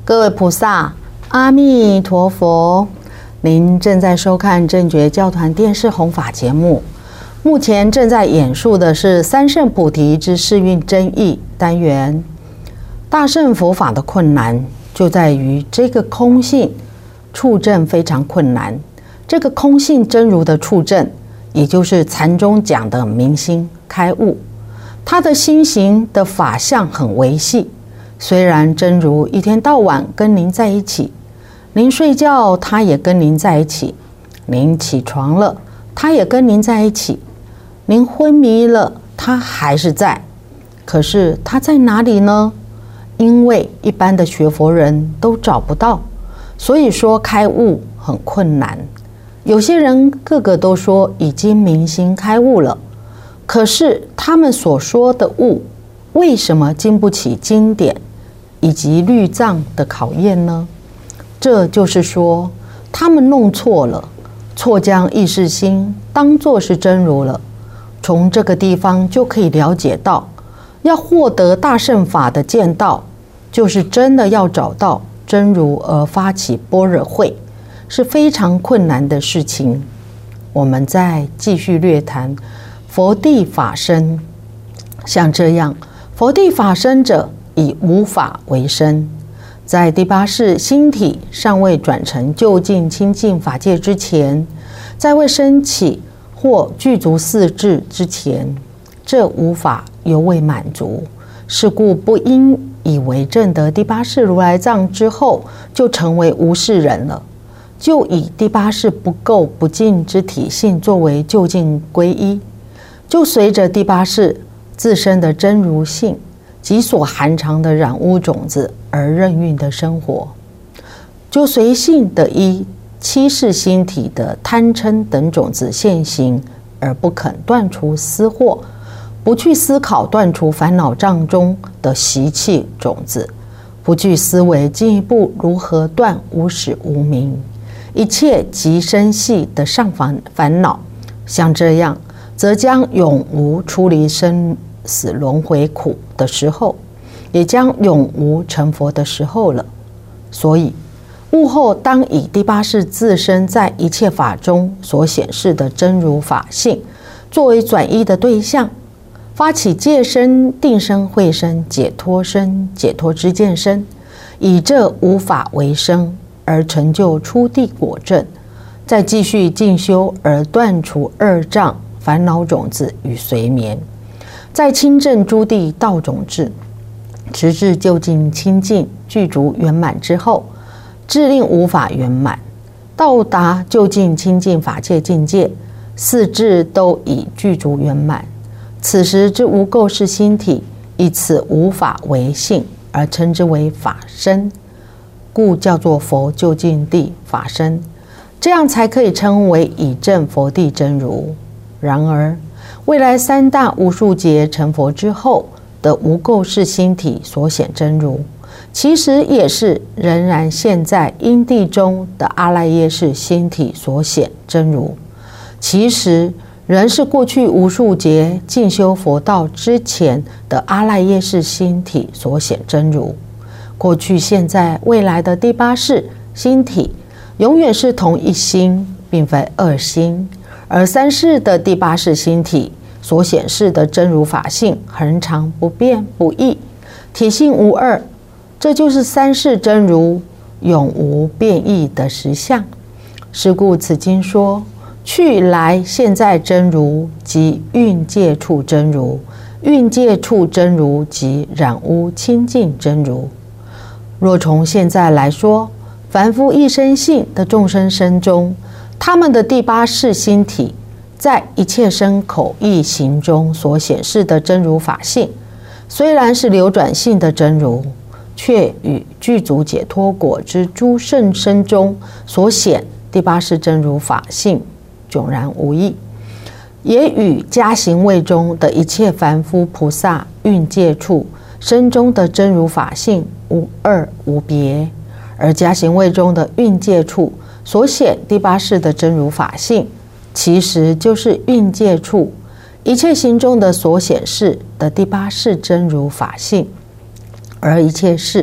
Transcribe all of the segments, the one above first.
各位菩萨，阿弥陀佛！您正在收看正觉教团电视弘法节目。目前正在演述的是三圣菩提之世运真义单元。大乘佛法的困难就在于这个空性处证非常困难。这个空性真如的处证，也就是禅中讲的明心开悟，他的心行的法相很微细。虽然真如一天到晚跟您在一起，您睡觉他也跟您在一起，您起床了他也跟您在一起，您昏迷了他还是在。可是他在哪里呢？因为一般的学佛人都找不到，所以说开悟很困难。有些人个个都说已经明心开悟了，可是他们所说的悟为什么经不起经典以及律藏的考验呢？这就是说他们弄错了，错将意识心当作是真如了。从这个地方就可以了解到，要获得大乘法的见道，就是真的要找到真如而发起般若慧，是非常困难的事情。我们再继续略谈佛地法身。像这样，佛地法身者以无法为身，在第八世心体尚未转成究竟清净法界之前，在未升起或具足四智之前，这无法犹未满足，是故不应以为证得第八世如来藏之后就成为无事人了，就以第八世不垢不净之体性作为究竟皈依，就随着第八世自身的真如性及所含藏的染污种子而任运的生活，就随性的依七世心体的贪嗔等种子现行，而不肯断除私惑，不去思考断除烦恼障中的习气种子，不去思维进一步如何断无始无明一切极深细的上烦恼。像这样，则将永无出离生死轮回苦的时候，也将永无成佛的时候了。所以悟后当以第八世自身在一切法中所显示的真如法性作为转依的对象，发起戒身、定身、慧身、解脱身、解脱知见身，以这无法为生而成就初地果证，再继续进修而断除二障烦恼种子与随眠，在清正诸地道种智，直至究竟清净具足圆满之后，致令无法圆满，到达究竟清净法界境界，四智都已具足圆满。此时之无垢世心体，以此无法为性，而称之为法身，故叫做佛究竟地法身，这样才可以称为以证佛地真如。然而未来三大无数劫成佛之后的无垢世心体所显真如，其实也是仍然现在因地中的阿赖耶识心体所显真如，其实仍是过去无数劫进修佛道之前的阿赖耶识心体所显真如。过去现在未来的第八世心体永远是同一心，并非二心，而三世的第八世心体所显示的真如法性恒常不变不异，体性无二，这就是三世真如永无变异的实相。是故此经说，去来现在真如即蕴界处真如，蕴界处真如即染污清净真如。若从现在来说，凡夫一生性的众生身中，他们的第八世心体在一切身口意行中所显示的真如法性，虽然是流转性的真如，却与具足解脱果之诸圣身中所显第八世真如法性迥然无异，也与加行位中的一切凡夫菩萨蕴界处身中的真如法性无二无别。而加行位中的蕴界处所显第八世的真如法性，其实就是蕴界处一切行中的所显示的第八世真如法性，而一切事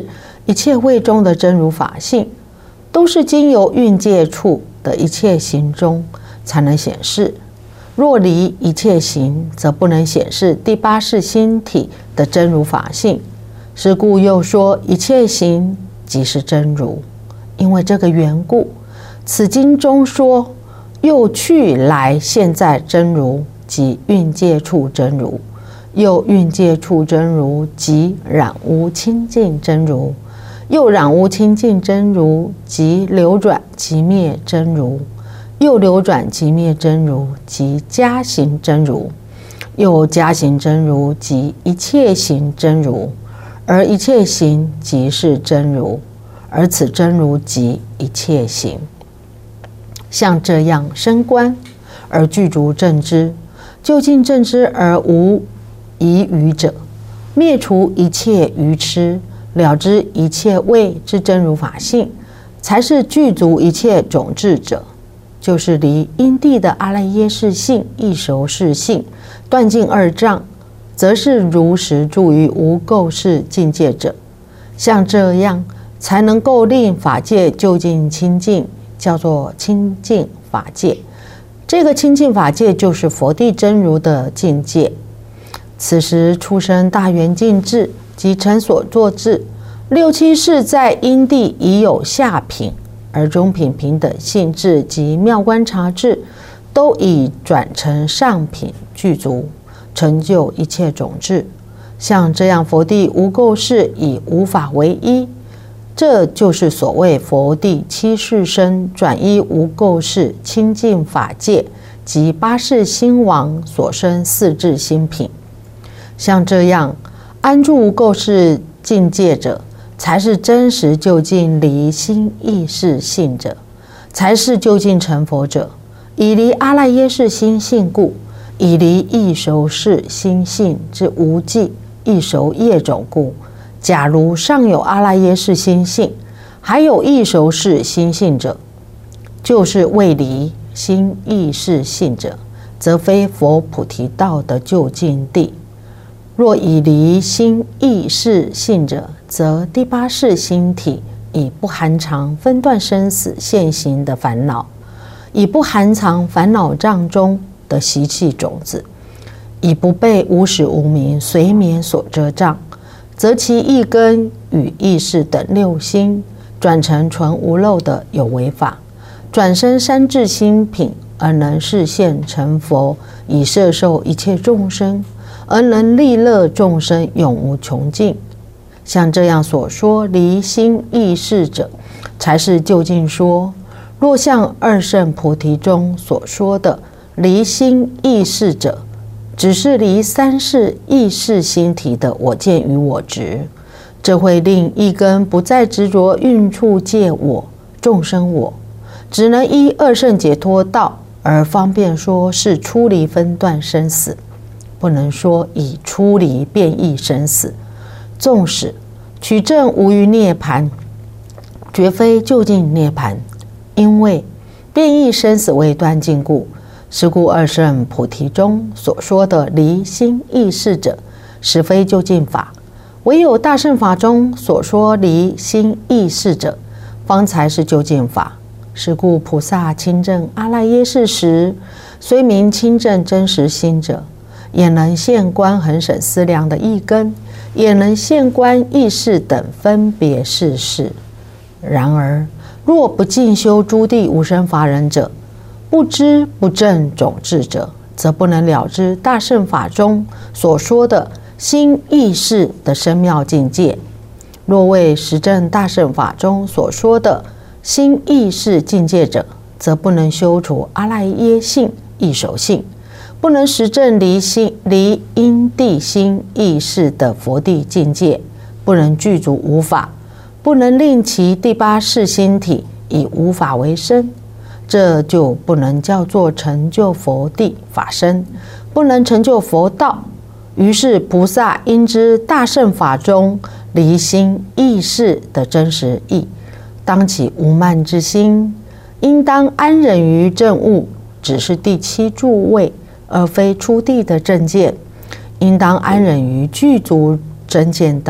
一切位中的真如法性，都是经由蕴界处的一切行中才能显示。若离一切行，则不能显示第八识心体的真如法性。是故又说一切行即是真如。因为这个缘故，此经中说又去来现在真如即蕴界处真如，又蕴界处真如即染污清净真如，又染污清净真如即流转即灭真如，又流转即灭真如即加行真如，又加行真如即一切行真如，而一切行即是真如，而此真如即一切行。像这样升观而具足正知，究竟正知而无疑余者，灭除一切愚痴，了知一切谓之真如法性，才是具足一切种智者。就是离因地的阿赖耶识性、异熟识性断尽二障，则是如实住于无垢识境界者。像这样才能够令法界究竟清净，叫做清净法界。这个清净法界就是佛地真如的境界。此时出生大圆净智及成所作智，六七世在因地已有下品，而中品平等性智及妙观察智都已转成上品具足，成就一切种智。像这样佛地无垢识以无法为依，这就是所谓佛地七世身转依无垢识清净法界及八世心王所生四智心品。像这样安住无垢识境界者，才是真实究竟离心意识性者，才是究竟成佛者。以离阿赖耶识心性故，以离异熟识心性之无记异熟业种故。假如尚有阿赖耶识心性，还有异熟识心性者，就是未离心意识性者，则非佛菩提道的究竟地。若以离心意识性者，则第八识心体已不含藏分段生死现行的烦恼，已不含藏烦恼障中的习气种子，已不被无始无明随眠所遮障，则其意根与意识等六心转成纯无漏的有为法，转生三智心品，而能示现成佛，以摄受一切众生，而能利乐众生永无穷尽。像这样所说离心意识者，才是究竟说。若像二圣菩提中所说的离心意识者，只是离三世意识心体的我见与我执，这会令一根不再执着蕴处界我、众生我，只能依二圣解脱道而方便说是出离分段生死，不能说以出离变异生死。纵使取证无余涅槃，绝非究竟涅槃，因为变异生死未断尽故。是故二圣菩提中所说的离心意识者，实非究竟法，唯有大乘法中所说离心意识者，方才是究竟法。是故菩萨亲证阿赖耶识时，虽名亲证真实心者，也能现观恒审思量的意根，也能现观意识等分别事事。然而若不进修诸地无生法忍者，不知不证种智者，则不能了知大乘法中所说的心意识的深妙境界。若为实证大乘法中所说的心意识境界者，则不能修除阿赖耶性、异熟性，不能实证离因地心意识的佛地境界，不能具足无法，不能令其第八识心体以无法为身，这就不能叫做成就佛地法身，不能成就佛道。于是菩萨应知大乘法中离心意识的真实义，当起无慢之心，应当安忍于正悟，只是第七住位，而非出地的正见。应当安忍于具足真见道，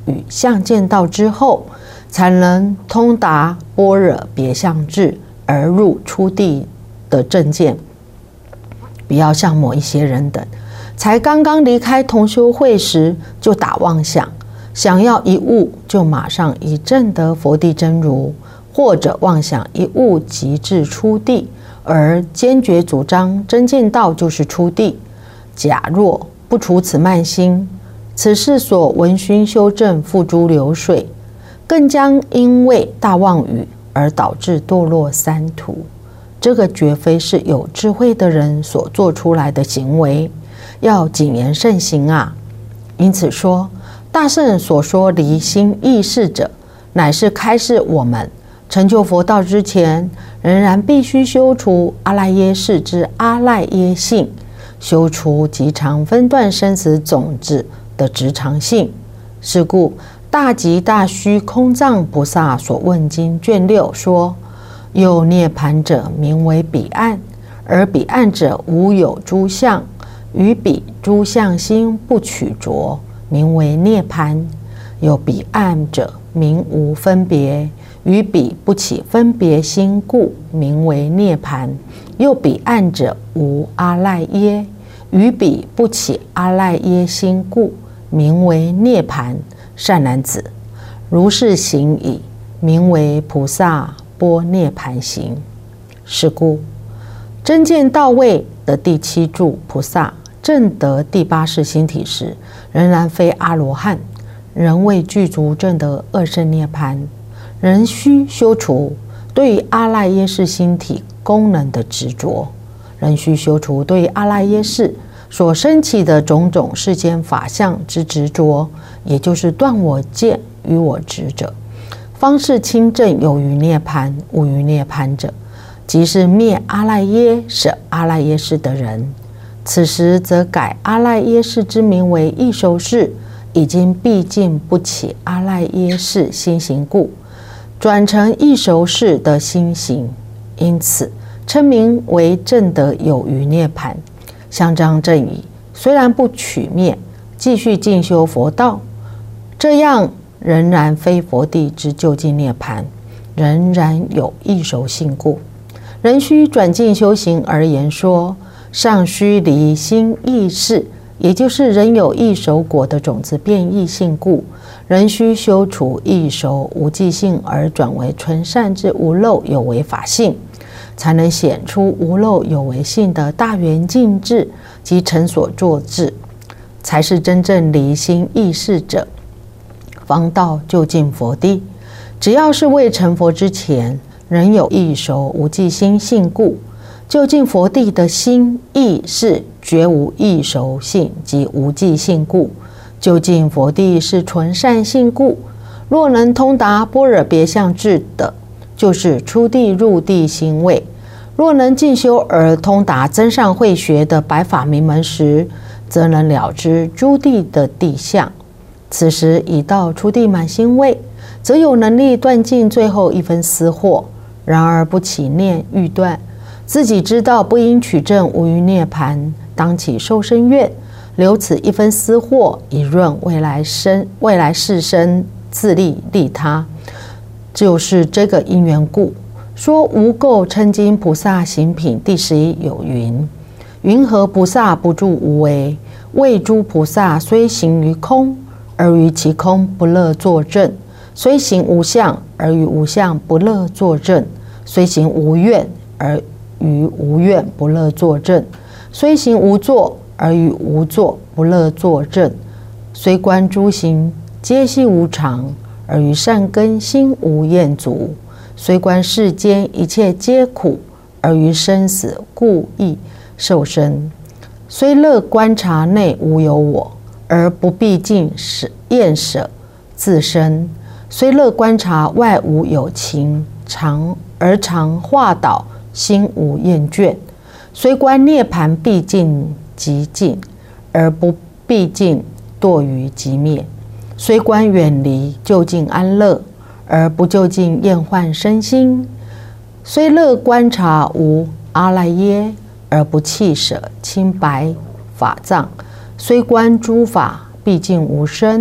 与相见道之后，才能通达般若别相智而入初地的正见。不要像某一些人等，才刚刚离开同修会时就打妄想，想要一悟就马上一证得佛地真如，或者妄想一悟即至初地，而坚决主张真见道就是初地。假若不除此慢心，此事所闻熏修正付诸流水，更将因为大妄语而导致堕落三途。这个绝非是有智慧的人所做出来的行为，要谨言慎行啊！因此说，大圣所说离心意识者，乃是开示我们成就佛道之前，仍然必须修除阿赖耶识之阿赖耶性，修除极常分段生死种子的执常性。是故大吉大须空藏菩萨所问经卷6说，有涅盘者名为彼岸，而彼岸者无有诸相，于彼诸相心不取着，名为涅盘。有彼岸者名无分别，于彼不起分别心故，名为涅盘。又彼岸者无阿赖耶，于彼不起阿赖耶心故，名为涅盘。善男子，如是行已，名为菩萨般涅盘行。是故真见到位的第7住菩萨证得第8识心体时，仍然非阿罗汉，仍未具足证得2圣涅盘，仍需修除对于阿赖耶识心体功能的执着，仍需修除对于阿赖耶识所生起的种种世间法相之执着，也就是断我见与我执者，方是清正有余涅盘无余涅盘者，即是灭阿赖耶舍阿赖耶识的人。此时则改阿赖耶识之名为异熟识，已经毕竟不起阿赖耶识心行故，转成异熟识的心行，因此称名为证得有余涅盘。像这样正义，虽然不取灭，继续进修佛道，这样仍然非佛地之究竟涅盘，仍然有异熟性故，仍需转进修行而言说，尚须离心意识，也就是仍有异熟果的种子变异性故，仍需修除异熟无记性而转为纯善之无漏有为法性，才能显出无漏有为性的大圆净智及成所作智，才是真正离心意识者，方到究竟佛地。只要是未成佛之前，仍有异熟无记心性故，究竟佛地的心意识绝无异熟性及无记性故，究竟佛地是纯善性故。若能通达般若别相智的，就是出地入地心位。若能进修而通达增上慧学的白法明门时，则能了知诸地的地相。此时已到出地满心位，则有能力断尽最后一分私货。然而不起念欲断，自己知道不应取证无余涅盘，当起受生愿，留此一分私货，以润未来世生自利利他。就是这个因缘故，说无垢称经菩萨行品第11有云：云何菩萨不住无为？为诸菩萨虽行于空，而于其空不乐作证；虽行无相，而于无相不乐作证；虽行无愿，而于无愿不乐作证；虽行无作，而于无作不乐作证；虽观诸行皆悉无常，而于善根心无厌足；虽观世间一切皆苦，而于生死故意受生；虽乐观察内无有我，而不必尽厌舍自身；虽乐观察外无有情，常化导心无厌倦；虽观涅盘毕竟极尽，而不毕竟堕于极灭；虽观远离究竟安乐，而不究竟厌患身心；虽乐观察无阿赖耶，而不弃舍清白法藏；虽观诸法毕竟无生，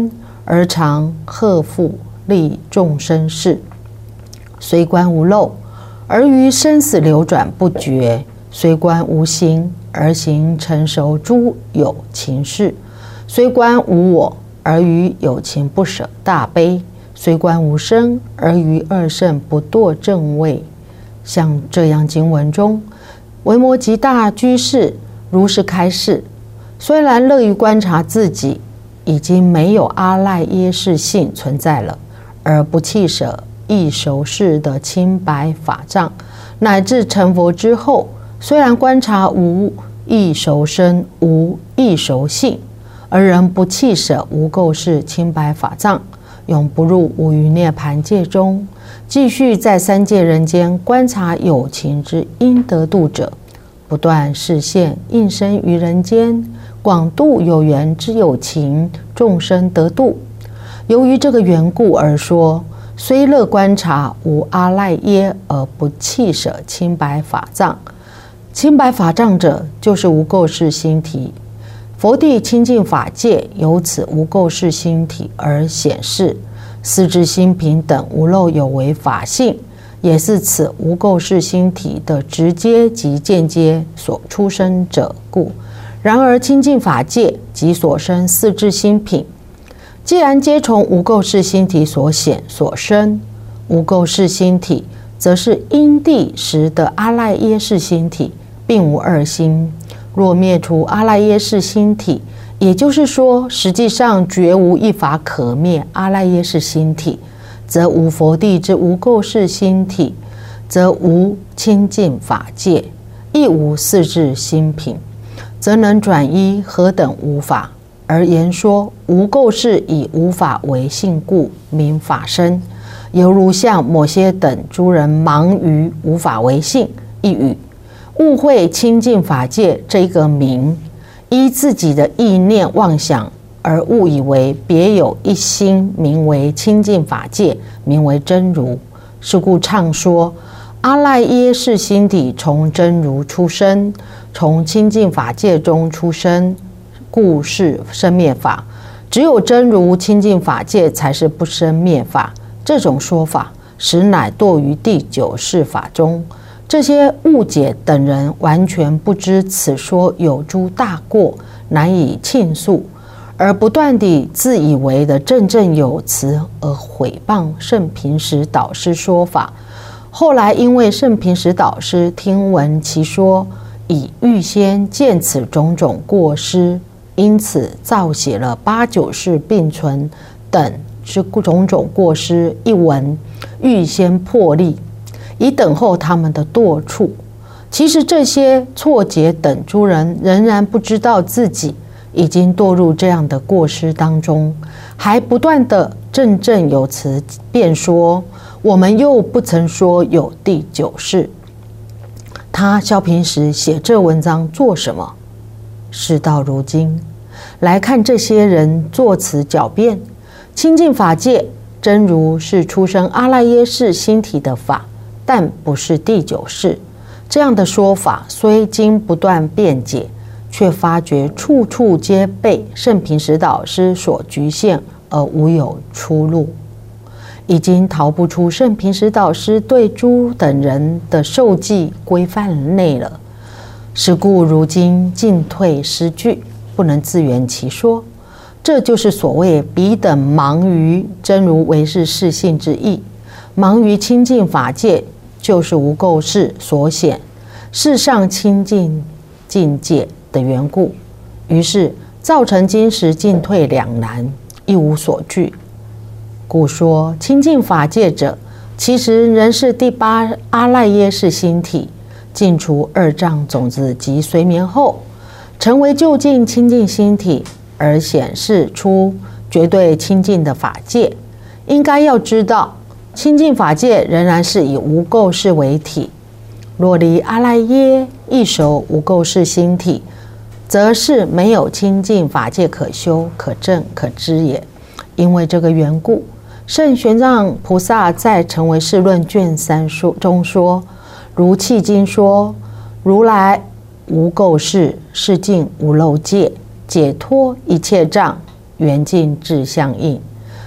而常荷负利众生事，虽观无漏，而于生死流转不绝；虽观无形，而行成熟诸有情事；虽观无我，而于有情不舍大悲；虽观无生，而于二圣不堕正位。像这样经文中，维摩诘大居士如是开示，虽然乐于观察自己已经没有阿赖耶识性存在了，而不弃舍异熟识的清白法藏，乃至成佛之后，虽然观察无异熟身、无异熟性，而仍不弃舍无垢识清白法藏，永不入无余涅盘界中，继续在三界人间观察有情之应得度者，不断示现应身于人间，广度有缘之有情众生得度。由于这个缘故而说，虽乐观察无阿赖耶而不弃舍清白法藏。清白法藏者，就是无垢识心体。佛地清净法界由此无垢识心体而显示，四智心平等无漏有为法性，也是此无垢识心体的直接及间接所出生者故。然而清净法界即所生四智心品，既然皆从无垢识心体所显所生，无垢识心体则是因地时的阿赖耶识心体，并无二心。若灭除阿赖耶识心体，也就是说，实际上绝无一法可灭阿赖耶识心体，则无佛地之无垢识心体，则无清净法界，亦无四智心品，则能转依何等无法？而言说无垢识以无法为性故，名法身，犹如像某些等诸人盲于无法为性一语，误会清净法界这个名，依自己的意念妄想而误以为别有一心，名为清净法界，名为真如。是故唱说阿赖耶识心体从真如出生，从清净法界中出生，故是生灭法。只有真如清净法界才是不生灭法。这种说法实乃堕于第九世法中。这些误解等人完全不知此说有诸大过，难以倾诉，而不断地自以为的振振有词，而毁谤圣平时导师说法。后来因为圣平时导师听闻其说，已预先见此种种过失，因此造写了八九世并存等之种种过失一文，预先破例，以等候他们的堕处。其实这些错解等诸人仍然不知道自己已经堕入这样的过失当中，还不断的振振有词，辩说我们又不曾说有第九世。他萧平时写这文章做什么？事到如今来看，这些人作此狡辩，清净法界真如是出生阿赖耶识心体的法，但不是第九世。这样的说法虽经不断辩解，却发觉处处皆被圣平时导师所局限，而无有出路，已经逃不出圣平时导师对诸等人的受记规范内了。是故如今进退失据，不能自圆其说。这就是所谓彼等盲于真如唯是世性之意，盲于清净法界就是无垢识所显世上清净境界的缘故，于是造成今时进退两难，一无所据。故说清净法界者，其实仍是第八阿赖耶识心体，尽除二障种子及随眠后，成为究竟清净心体，而显示出绝对清净的法界。应该要知道，清净法界仍然是以无垢识为体。若离阿赖耶一熟无垢识心体，则是没有清净法界可修、可证、可知也。因为这个缘故，圣玄奘菩萨在《成唯识论》卷3中说：如契经说，如来无垢识，世境无漏界，解脱一切障，圆净智相应。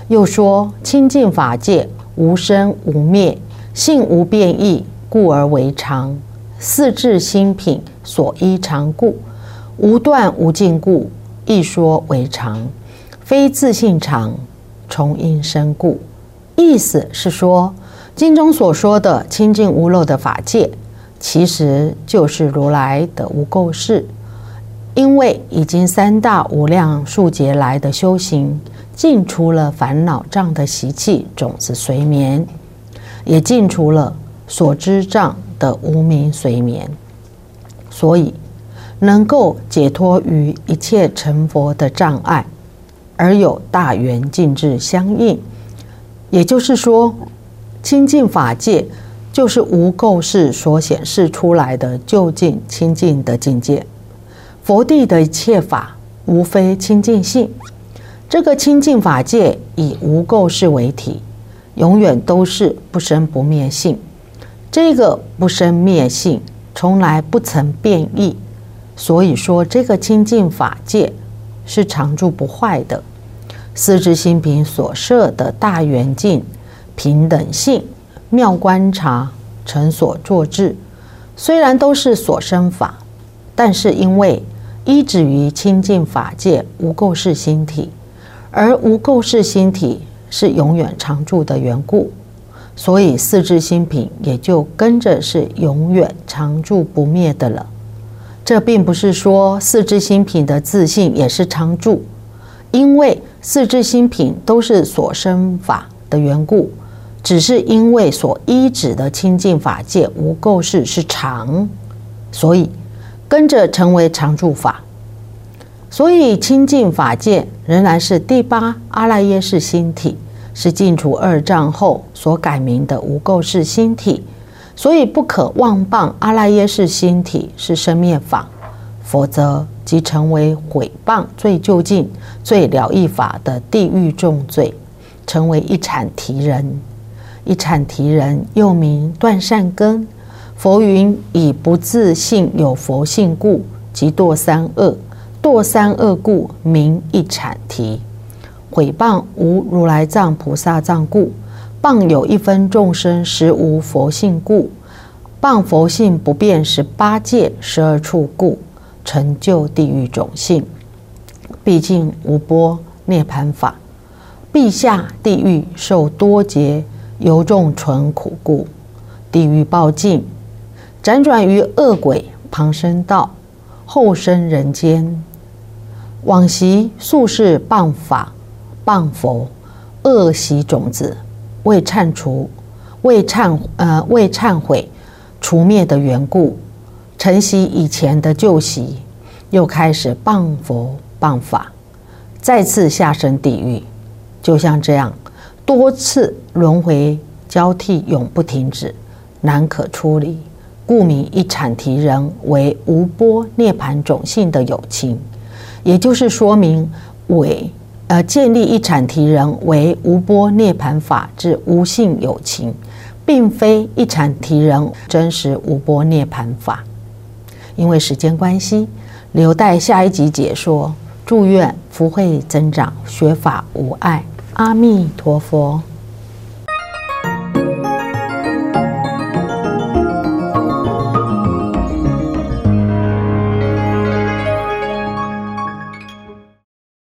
又说清净法界无生无灭，性无变异，故而为常。四智心品所依常故，无断无尽故，亦说为常。非自性常，从因生故。意思是说，经中所说的清净无漏的法界，其实就是如来的无垢事。因为已经三大无量数劫来的修行，尽除了烦恼障的习气种子随眠，也尽除了所知障的无明随眠，所以能够解脱于一切成佛的障碍，而有大圆净智相应。也就是说，清净法界就是无垢事所显示出来的究竟清净的境界。佛地的一切法无非清净性，这个清净法界以无垢事为体，永远都是不生不灭性。这个不生灭性从来不曾变异，所以说这个清净法界是常住不坏的。四智心品所设的大圆净、平等性、妙观察、成所作智，虽然都是所生法，但是因为依止于清净法界无垢事心体，而无垢事心体是永远常住的缘故，所以四智心品也就跟着是永远常住不灭的了。这并不是说四智心品的自性也是常住，因为四智心品都是所生法的缘故，只是因为所依止的清净法界无垢事是常，所以跟着成为常住法。所以清净法界仍然是第八阿赖耶识心体，是尽除二障后所改名的无垢事心体，所以不可妄谤阿赖耶识心体是生灭法，否则即成为毁谤最究竟、最了义法的地狱重罪，成为一阐提人。一阐提人又名断善根。佛云：以不自性有佛性故，即堕三恶。堕三恶故，名一阐提。毁谤无如来藏菩萨藏故，谤有一分众生实无佛性故，谤佛性不变18界12处故，成就地狱种性。毕竟无波涅盘法，必下地狱受多劫由众纯苦故。地狱报尽，辗转于恶鬼旁生道，后生人间。往昔宿世谤法谤佛恶习种子未忏悔除灭的缘故，承袭以前的旧习，又开始谤佛谤法，再次下生地狱。就像这样多次轮回交替，永不停止，难可出离，故名一阐提人为无波涅盘种性的有情。也就是说明建立一阐提人为无波涅盘法之无性有情，并非一阐提人真实无波涅盘法。因为时间关系，留待下一集解说。祝愿福慧增长，学法无碍。阿弥陀佛。